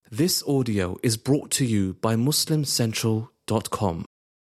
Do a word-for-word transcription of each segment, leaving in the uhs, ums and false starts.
This audio is brought to you by Muslim Central dot com.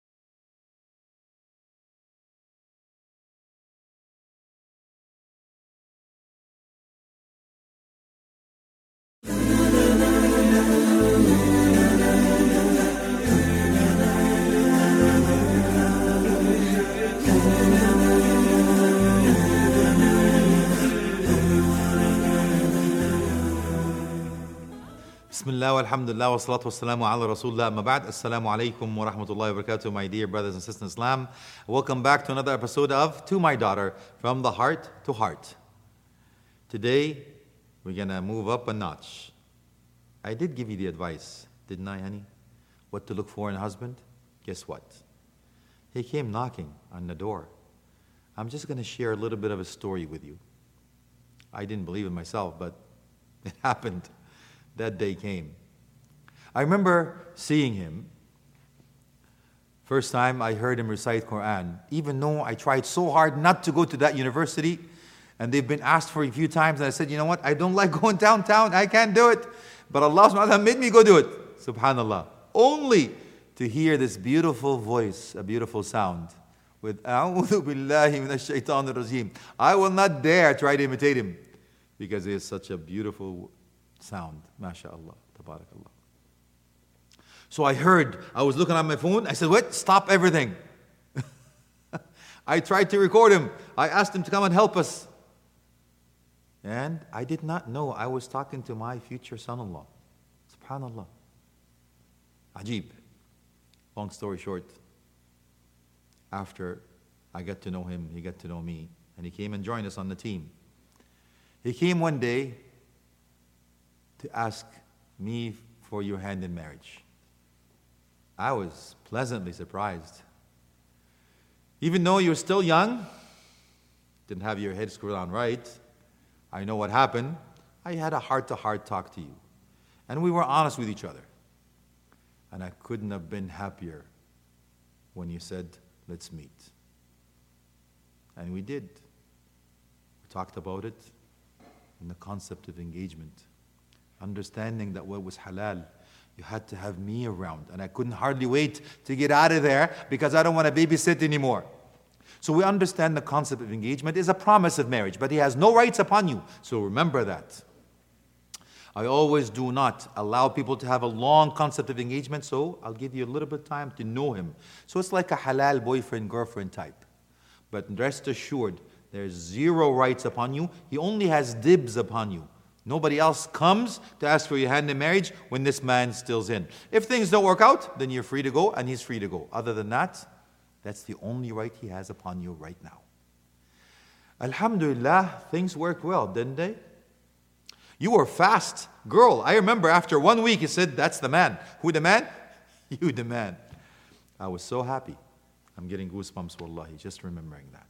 Bismillah, alhamdulillah, wa salatu wa salamu ala rasulullah, amma ba'd. Assalamu alaikum wa rahmatullahi wa barakatuh, my dear brothers and sisters in Islam. Welcome back to another episode of To My Daughter, From the Heart to Heart. Today, we're going to move up a notch. I did give you the advice, didn't I, honey? What to look for in a husband? Guess what? He came knocking on the door. I'm just going to share a little bit of a story with you. I didn't believe it myself, but it happened. That day came. I remember seeing him. First time I heard him recite Quran, even though I tried so hard not to go to that university, and they've been asked for a few times, and I said, you know what, I don't like going downtown, I can't do it. But Allah subhanahu wa ta'ala made me go do it. Subhanallah. Only to hear this beautiful voice, a beautiful sound, with A'udhu billahi minash shaitanir rajim. I will not dare try to imitate him, because he has such a beautiful sound, mashallah, tabarakallah. So I heard, I was looking at my phone, I said, wait, stop everything. I tried to record him. I asked him to come and help us. And I did not know I was talking to my future son-in-law. Subhanallah. Ajib. Long story short, after I got to know him, he got to know me, and he came and joined us on the team. He came one day to ask me for your hand in marriage. I was pleasantly surprised. Even though you're still young, didn't have your head screwed on right, I know what happened. I had a heart-to-heart talk to you. And we were honest with each other. And I couldn't have been happier when you said, let's meet. And we did. We talked about it and the concept of engagement. Understanding that what was halal, you had to have me around. And I couldn't hardly wait to get out of there because I don't want to babysit anymore. So we understand the concept of engagement is a promise of marriage, but he has no rights upon you. So remember that. I always do not allow people to have a long concept of engagement, so I'll give you a little bit of time to know him. So it's like a halal boyfriend-girlfriend type. But rest assured, there's zero rights upon you. He only has dibs upon you. Nobody else comes to ask for your hand in marriage when this man still's in. If things don't work out, then you're free to go and he's free to go. Other than that, that's the only right he has upon you right now. Alhamdulillah, things worked well, didn't they? You were fast. Girl, I remember after one week you said, that's the man. Who the man? You the man. I was so happy. I'm getting goosebumps, wallahi, just remembering that.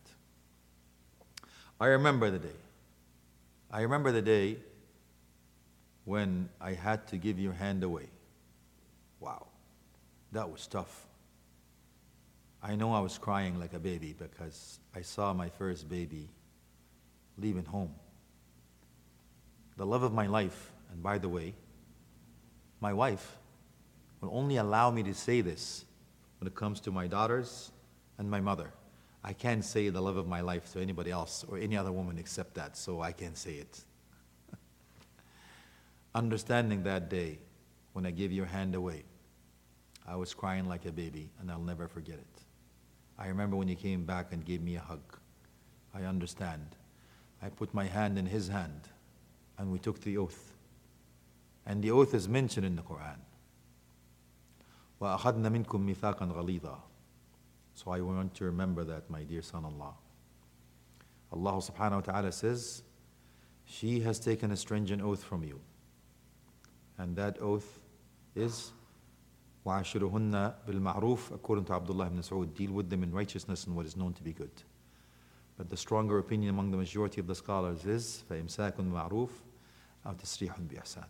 I remember the day. I remember the day when I had to give your hand away. Wow, that was tough. I know I was crying like a baby because I saw my first baby leaving home. The love of my life, and by the way, my wife will only allow me to say this when it comes to my daughters and my mother. I can't say the love of my life to anybody else or any other woman except that, so I can't say it. Understanding that day when I gave your hand away, I was crying like a baby, and I'll never forget it. I remember when you came back and gave me a hug. I understand. I put my hand in his hand, and we took the oath. And the oath is mentioned in the Quran. وَأَخَذْنَا مِنْكُمْ مِيثَاقًا غَلِيظًا. So I want to remember that, my dear son-in-law. Allah subhanahu wa ta'ala says, she has taken a stringent oath from you. And that oath is وَعَشِرُهُنَّ بِالْمَعْرُوفِ, according to Abdullah ibn Mas'ud, deal with them in righteousness and what is known to be good. But the stronger opinion among the majority of the scholars is فَإِمْسَاكٌ مَعْرُوفٌ أَوْ تَسْرِيحٌ بِإِحْسَانٍ.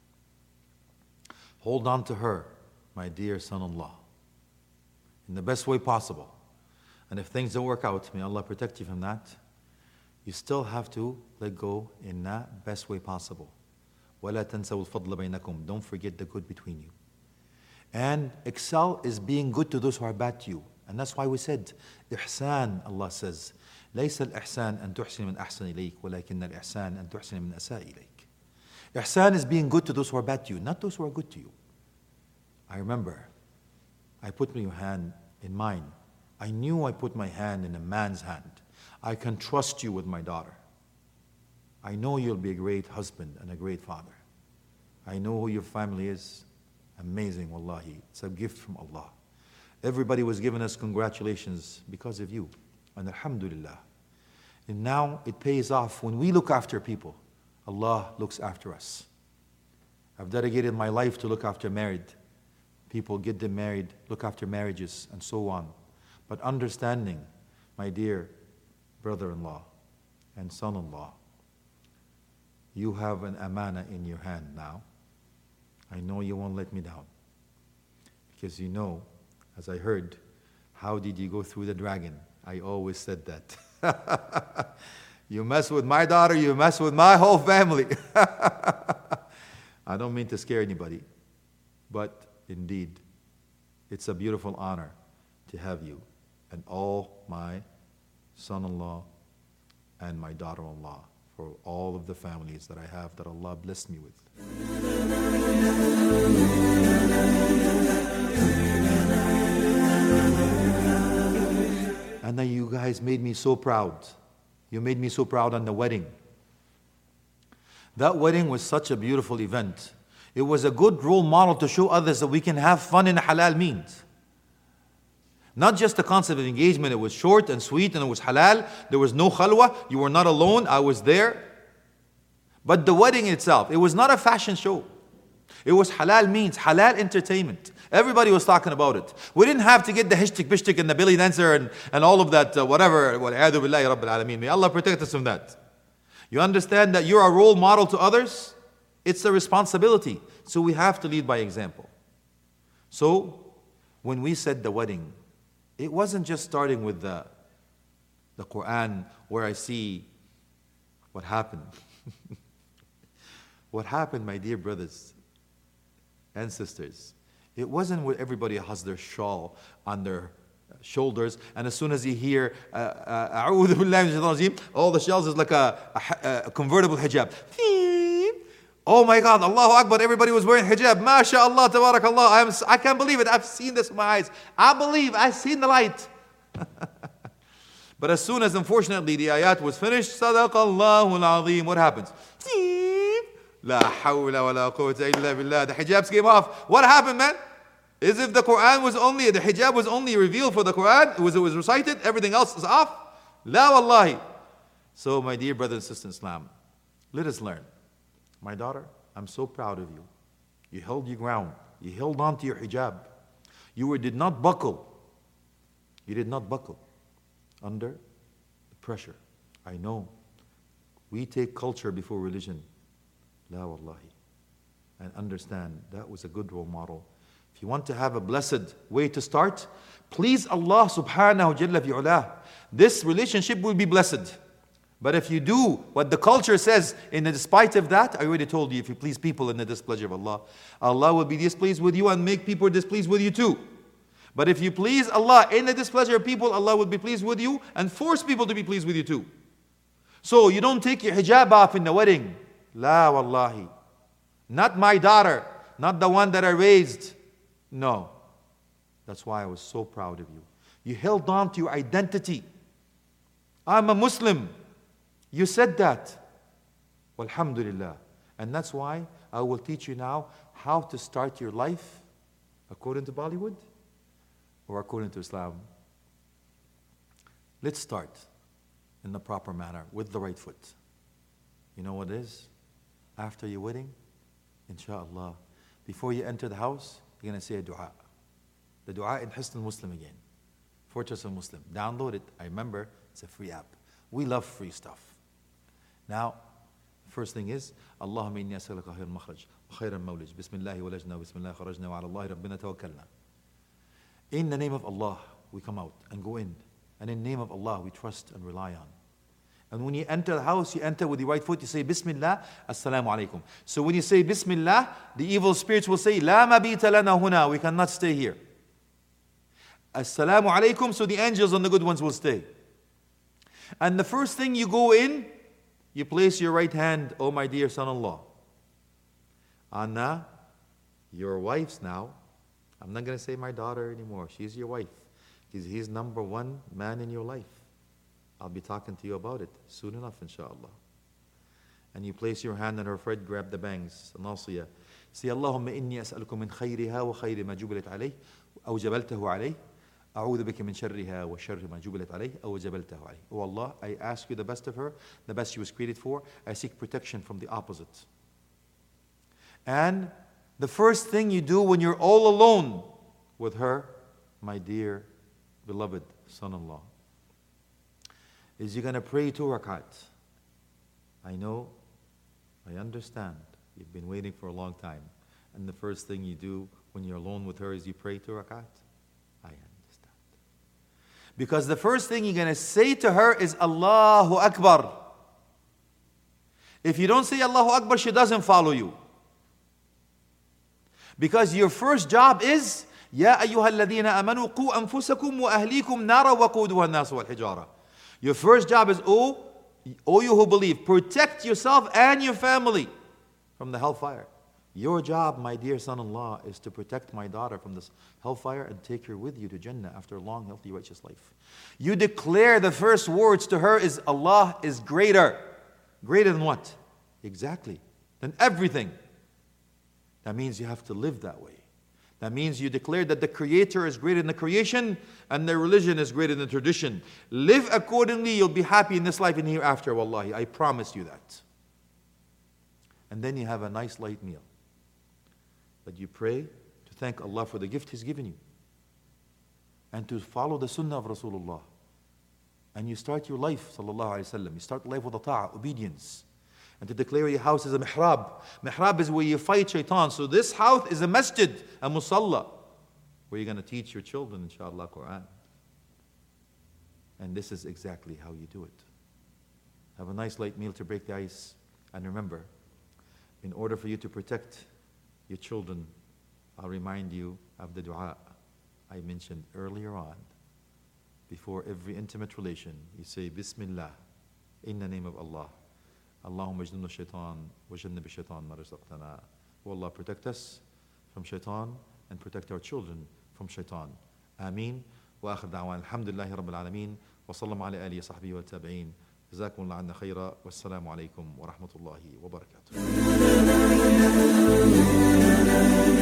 Hold on to her, my dear son-in-law, in the best way possible. And if things don't work out, may Allah protect you from that, you still have to let go in the best way possible. وَلَا تَنْسَوُا الْفَضْلَ بَيْنَكُمْ. Don't forget the good between you. And excel is being good to those who are bad to you. And that's why we said, إحسان, Allah says, ليس الإحسان أن تحسن من أحسن إليك ولكن الإحسان أن تحسن من أساء إليك. Ihsan is being good to those who are bad to you, not those who are good to you. I remember, I put my hand in mine. I knew I put my hand in a man's hand. I can trust you with my daughter. I know you'll be a great husband and a great father. I know who your family is. Amazing, wallahi. It's a gift from Allah. Everybody was giving us congratulations because of you. And alhamdulillah. And now it pays off. When we look after people, Allah looks after us. I've dedicated my life to look after married people, get them married, look after marriages, and so on. But understanding, my dear brother-in-law and son-in-law, you have an amana in your hand now. I know you won't let me down. Because you know, as I heard, how did you go through the dragon? I always said that. You mess with my daughter, you mess with my whole family. I don't mean to scare anybody, but indeed, it's a beautiful honor to have you and all my son-in-law and my daughter-in-law, for all of the families that I have that Allah blessed me with. And then you guys made me so proud. You made me so proud on the wedding. That wedding was such a beautiful event. It was a good role model to show others that we can have fun in halal means. Not just the concept of engagement, it was short and sweet and it was halal. There was no khalwa, you were not alone, I was there. But the wedding itself, it was not a fashion show. It was halal means, halal entertainment. Everybody was talking about it. We didn't have to get the hishtik bishtik and the belly dancer and, and all of that, uh, whatever. Wal-'iyadhu billahi rabbil alameen. May Allah protect us from that. You understand that you're a role model to others? It's a responsibility. So we have to lead by example. So when we said the wedding, it wasn't just starting with the, the Quran where I see what happened. What happened, my dear brothers and sisters, it wasn't where everybody has their shawl on their shoulders, and as soon as you hear "A'udhu billahi minash shaitanir rajeem," all the shells is like a, a, a convertible hijab. Oh my God, Allahu Akbar, everybody was wearing hijab. MashaAllah, tabarakallah. I, am, I can't believe it. I've seen this with my eyes. I believe, I've seen the light. But as soon as, unfortunately, the ayat was finished, Sadaqallahu al-Azim, what happens? La hawla wa la quwwata illa billah. The hijabs came off. What happened, man? As if the Quran was only, the hijab was only revealed for the Quran. It was, it was recited. Everything else is off. La wallahi. So, my dear brothers and sisters in Islam, let us learn. My daughter, I'm so proud of you. You held your ground. You held on to your hijab. You were, did not buckle. You did not buckle under the pressure. I know. We take culture before religion. La wallahi. And understand that was a good role model. If you want to have a blessed way to start, please Allah subhanahu jalla fi'ulah. This relationship will be blessed. But if you do what the culture says in despite of that, I already told you, if you please people in the displeasure of Allah, Allah will be displeased with you and make people displeased with you too. But if you please Allah in the displeasure of people, Allah will be pleased with you and force people to be pleased with you too. So you don't take your hijab off in the wedding. La wallahi. Not my daughter, not the one that I raised. No. That's why I was so proud of you. You held on to your identity. I'm a Muslim. You said that. Alhamdulillah. And that's why I will teach you now how to start your life according to Bollywood or according to Islam. Let's start in the proper manner with the right foot. You know what it is? After your wedding, inshallah, before you enter the house, you're going to say a dua. The dua in Hisn Muslim again. Fortress of Muslim. Download it. I remember it's a free app. We love free stuff. Now, first thing is, Allahumma inni as'aluka khayr al-makhraj, wa khayr al-mawlij, bismillahi walajna, wa bismillahi kharajna, wa ala Allahi rabbina tawakkalna. In the name of Allah, we come out and go in. And in the name of Allah, we trust and rely on. And when you enter the house, you enter with the right foot, you say Bismillah, Assalamu alaikum. So when you say Bismillah, the evil spirits will say, La mabita lana huna, we cannot stay here. Assalamu alaikum, so the angels and the good ones will stay. And the first thing you go in, you place your right hand, oh my dear son-in-law. Anna, your wife's now. I'm not going to say my daughter anymore. She's your wife. He's, he's number one man in your life. I'll be talking to you about it soon enough, inshallah. And you place your hand on her forehead, grab the bangs, الناصية. Say, اللهم إني أسألك من خيرها وخير ما جبلت عليه أو جبلته عليه. أعوذ بك من شرها وشر ما جبلت عليه أو جبلته عليه. Oh Allah, I ask you the best of her, the best she was created for. I seek protection from the opposite. And the first thing you do when you're all alone with her, my dear, beloved son-in-law, is you're going to pray two rakat. I know, I understand. You've been waiting for a long time. And the first thing you do when you're alone with her is you pray two rakat. I understand. Because the first thing you're going to say to her is Allahu Akbar. If you don't say Allahu Akbar, she doesn't follow you. Because your first job is يا أيها الذين آمنوا قوا أنفسكم وأهليكم نارا وقودها الناس والحجارة. Your first job is, oh, oh you who believe, protect yourself and your family from the hellfire. Your job, my dear son-in-law, is to protect my daughter from this hellfire and take her with you to Jannah after a long, healthy, righteous life. You declare the first words to her is Allah is greater. Greater than what? Exactly. Than everything. That means you have to live that way. That means you declare that the Creator is greater than the creation and the religion is greater than tradition. Live accordingly, you'll be happy in this life and hereafter, wallahi. I promise you that. And then you have a nice light meal. But you pray to thank Allah for the gift He's given you. And to follow the sunnah of Rasulullah. And you start your life, sallallahu alayhi wa sallam. You start life with a ta'ah, obedience. And to declare your house as a mihrab. Mihrab is where you fight shaitan. So this house is a masjid, a musalla, where you're going to teach your children, inshallah, Quran. And this is exactly how you do it. Have a nice light meal to break the ice. And remember, in order for you to protect your children, I'll remind you of the dua I mentioned earlier on. Before every intimate relation, you say, Bismillah, in the name of Allah. Allahumma jannibna shaitan wa jannib shaitan ma razaqtana. Oh Allah, protect us from shaitan and protect our children from shaitan. Ameen. Wa akhir da'wan. Alhamdulillahi Rabbil Alameen. Wa sallam ala alihi wa sahbihi wa tabi'een. Jazakum Allah anna khaira. Wassalamu alaikum wa rahmatullahi wa barakatuh.